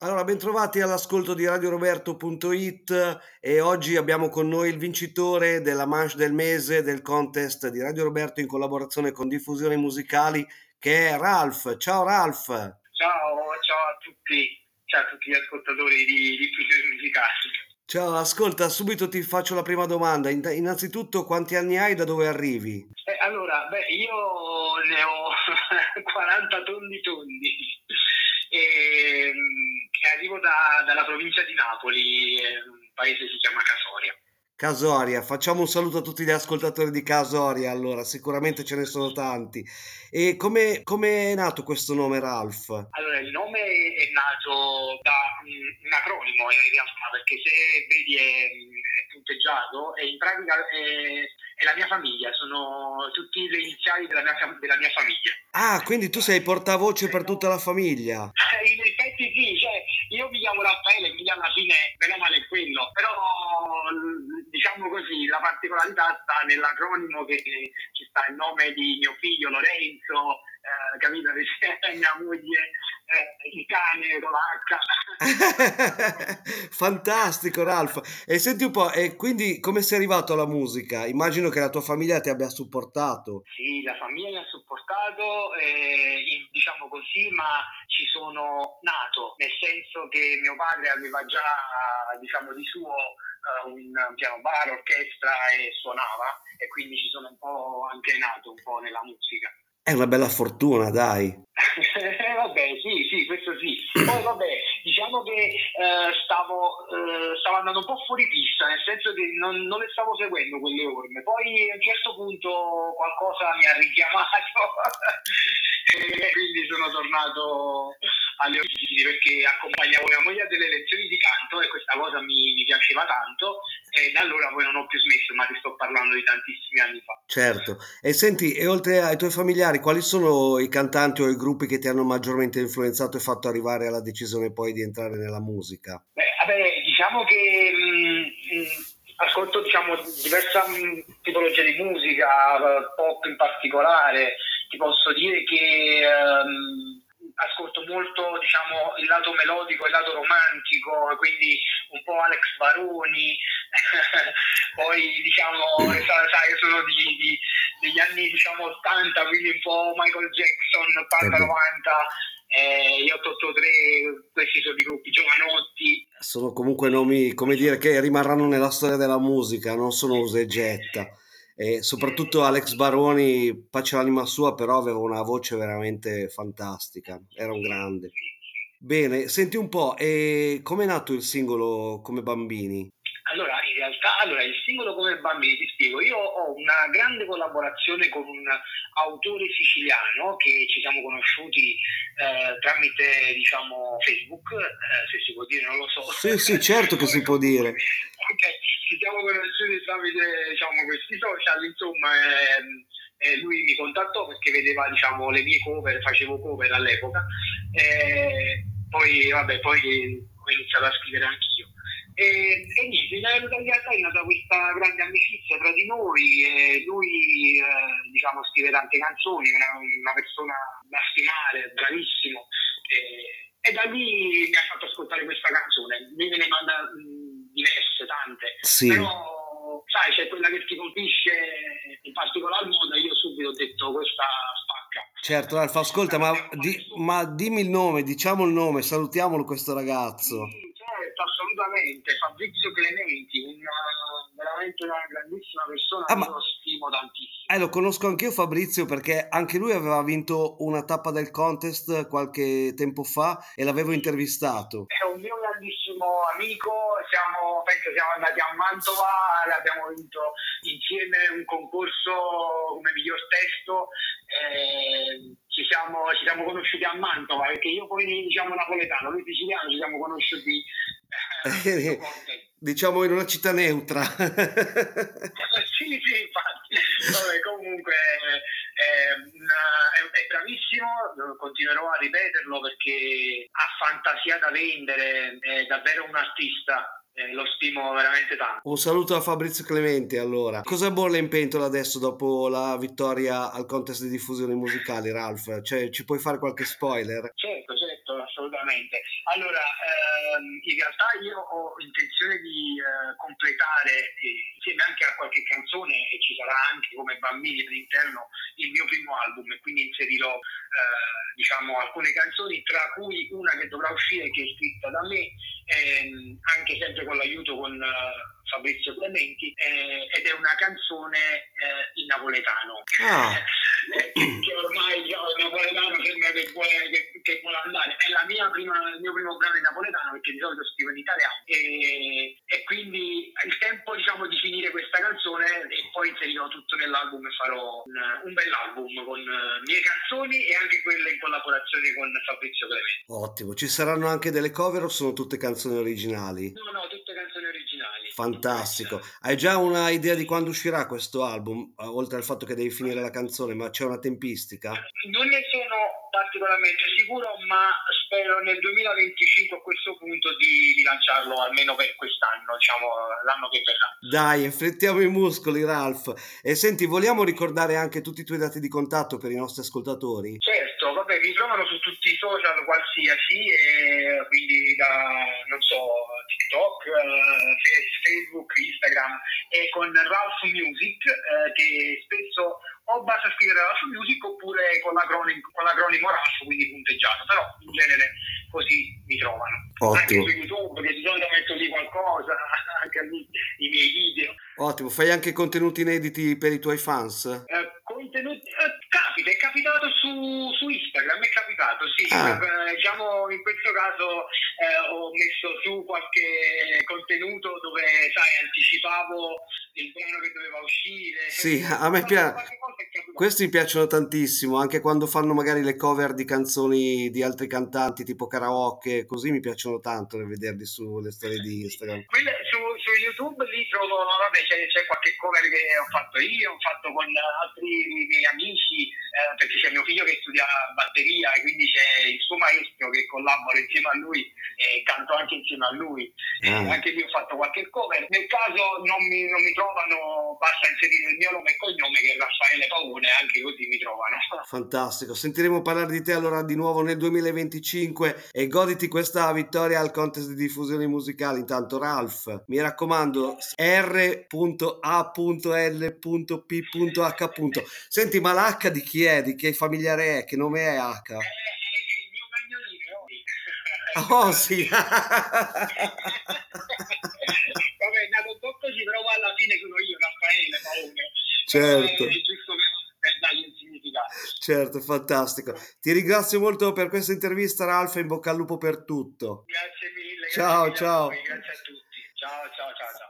Allora, bentrovati all'ascolto di radioroberto.it e oggi abbiamo con noi il vincitore della manche del mese del contest di Radio Roberto in collaborazione con Diffusioni Musicali, che è Ralph. Ciao Ralph! Ciao a tutti gli ascoltatori di Diffusioni Musicali. Ciao, ascolta, subito ti faccio la prima domanda. Innanzitutto, quanti anni hai e da dove arrivi? Io ne ho 40 tondi e, arrivo dalla provincia di Napoli, un paese si chiama Casoria. Casoria, facciamo un saluto a tutti gli ascoltatori di Casoria, allora, sicuramente ce ne sono tanti. E come è nato questo nome Ralph? Allora, il nome è nato da un acronimo in realtà, perché se vedi è punteggiato e in pratica è la mia famiglia, sono tutti le iniziali della mia famiglia. Ah, quindi tu sei portavoce per tutta la famiglia. In effetti sì, cioè io mi chiamo Raffaele, quindi alla fine meno male è quello, però diciamo così, la particolarità sta nell'acronimo che ci sta il nome di mio figlio Lorenzo, capito? Mia moglie, il cane con l'H. Fantastico Ralph. E senti un po', e quindi come sei arrivato alla musica? Immagino che la tua famiglia ti abbia supportato. Sì, la famiglia mi ha supportato, diciamo così, ma ci sono nato, nel senso che mio padre aveva già, diciamo, di suo un piano bar, orchestra e suonava, e quindi ci sono un po' anche nato un po' nella musica. È una bella fortuna, dai. Vabbè, sì, questo sì. Poi vabbè, diciamo che stavo andando un po' fuori pista, nel senso che non le stavo seguendo quelle orme. Poi a un certo punto qualcosa mi ha richiamato e quindi sono tornato alle origini perché accompagnavo mia moglie a delle lezioni di canto e questa cosa mi piaceva tanto e da allora poi non ho più smesso, ma ti sto parlando di tantissimi anni fa. Certo. E senti, e oltre ai tuoi familiari, quali sono i cantanti o i gruppi che ti hanno maggiormente influenzato e fatto arrivare alla decisione poi di entrare nella musica? Vabbè, diciamo che ascolto diciamo, diversa tipologia di musica, pop in particolare. Ti posso dire che ascolto molto diciamo, il lato melodico e il lato romantico, quindi un po' Alex Baroni, poi diciamo, sai, io sono degli anni diciamo, 80, quindi un po' Michael Jackson, Eh beh, 80-90, gli 883, questi sono i gruppi Giovanotti. sono comunque nomi, come dire, che rimarranno nella storia della musica, non sono usa e getta. E soprattutto Alex Esatto. Baroni, pace l'anima sua, però aveva una voce veramente fantastica, era un grande. Bene, senti un po', e com'è nato il singolo Come Bambini? Allora, in realtà, il singolo come bambini, ti spiego, io ho una grande collaborazione con un autore siciliano che ci siamo conosciuti tramite, diciamo, Facebook, se si può dire, non lo so. Sì, sì, certo che si Poi può comunque, dire. ok, ci siamo conosciuti tramite, diciamo, questi social, insomma, e lui mi contattò perché vedeva, diciamo, le mie cover, facevo cover all'epoca, poi ho iniziato a scrivere anch'io. E niente, in realtà è nata questa grande amicizia tra di noi e lui diciamo, scrive tante canzoni, una persona da stimare, bravissimo e da lì mi ha fatto ascoltare questa canzone, lui me ne manda diverse, tante, Sì. però sai c'è quella che ti colpisce in particolar modo e io subito ho detto questa spacca, Certo, Ralf, ascolta, la dobbiamo fare subito. ma dimmi il nome, diciamo il nome, salutiamolo questo ragazzo. Sì, certo, assolutamente. Fabrizio Clementi, veramente una grandissima persona Ah, che ma io stimo tantissimo. lo conosco anch'io Fabrizio perché anche lui aveva vinto una tappa del contest qualche tempo fa e l'avevo intervistato. È un mio grandissimo amico, siamo andati a Mantova, abbiamo vinto insieme un concorso come miglior testo, ci siamo conosciuti a Mantova, perché io poi diciamo napoletano, lui siciliano, ci siamo conosciuti a questo contest. Diciamo in una città neutra. Sì, infatti. Vabbè, comunque è bravissimo, continuerò a ripeterlo perché ha fantasia da vendere, è davvero un artista, lo stimo veramente tanto. Un saluto a Fabrizio Clementi allora. Cosa bolle in pentola adesso dopo la vittoria al contest di diffusioni musicali, Ralph? Cioè, ci puoi fare qualche spoiler? Certo, assolutamente. Allora, in realtà io ho intenzione di completare, insieme anche a qualche canzone, e ci sarà anche come bambini all'interno, il mio primo album, e quindi inserirò diciamo alcune canzoni, tra cui una che dovrà uscire, che è scritta da me, anche sempre con l'aiuto con Fabrizio Clementi, ed è una canzone in napoletano. Ah. Che ormai il napoletano sembra che vuole andare. È il mio primo brano in napoletano, perché di solito scrivo in italiano, e quindi è il tempo, diciamo, di finire questa canzone, e poi inserirò tutto nell'album e farò un bell'album con mie canzoni e anche quelle in collaborazione con Fabrizio Clementi. Ottimo, ci saranno anche delle cover o sono tutte canzoni originali? No, tutte canzoni originali. Fantastico. Hai già una idea di quando uscirà questo album? Oltre al fatto che devi finire la canzone, ma c'è una tempistica? Non ne sono particolarmente sicuro, ma spero nel 2025 a questo punto di lanciarlo, almeno per quest'anno, diciamo l'anno che verrà. Dai, affrettiamo i muscoli, Ralph. E senti, vogliamo ricordare anche tutti i tuoi dati di contatto per i nostri ascoltatori? Certo, vabbè, mi trovano su tutti i social qualsiasi, e quindi da, non so, TikTok, Facebook, Instagram, e con Ralph Music, che spesso o basta scrivere Ralph Music oppure con l'acronimo Ralph, quindi punteggiato, però in genere così mi trovano. Ottimo. Anche su YouTube, che di solito metto lì qualcosa, anche lì i miei video. Ottimo, fai anche contenuti inediti per i tuoi fans? Contenuti, è capitato su Instagram, è capitato, sì. Ah. Diciamo, in questo caso ho messo su qualche contenuto dove, sai, anticipavo il brano che doveva uscire. Sì, a me piace. Qualche volta è capitato. Questi mi piacciono tantissimo, anche quando fanno magari le cover di canzoni di altri cantanti, tipo karaoke, così mi piacciono tanto nel vederli sulle storie di Instagram. Quelle su YouTube lì trovo, vabbè, c'è qualche cover che ho fatto io, ho fatto con altri miei amici, perché c'è mio figlio che studia batteria, e quindi c'è il suo maestro che collabora insieme a lui, e canto anche insieme a lui. Anche lì ho fatto qualche cover. Nel caso non mi trovano, basta inserire il mio nome e cognome, che è Raffaele Paone, anche così mi trovano. Fantastico, sentiremo parlare di te allora di nuovo nel 2025 e goditi questa vittoria al contest di diffusione musicale. Intanto Ralph, mi raccomando, r.a.l.p.h. Senti, ma l'H di chi è? Di che familiare è? Che nome è H? Il mio cagnolino è Oli. Oh sì! Vabbè, è nato un po' così, però poi alla fine sono io, Raffaele Paone. Certo. È giusto per dargli un significato. Certo, fantastico. Ti ringrazio molto per questa intervista, Ralph, e in bocca al lupo per tutto. Grazie mille, Ciao, grazie mille a ciao. voi, grazie a tutti. Ciao, ciao, ciao, ciao.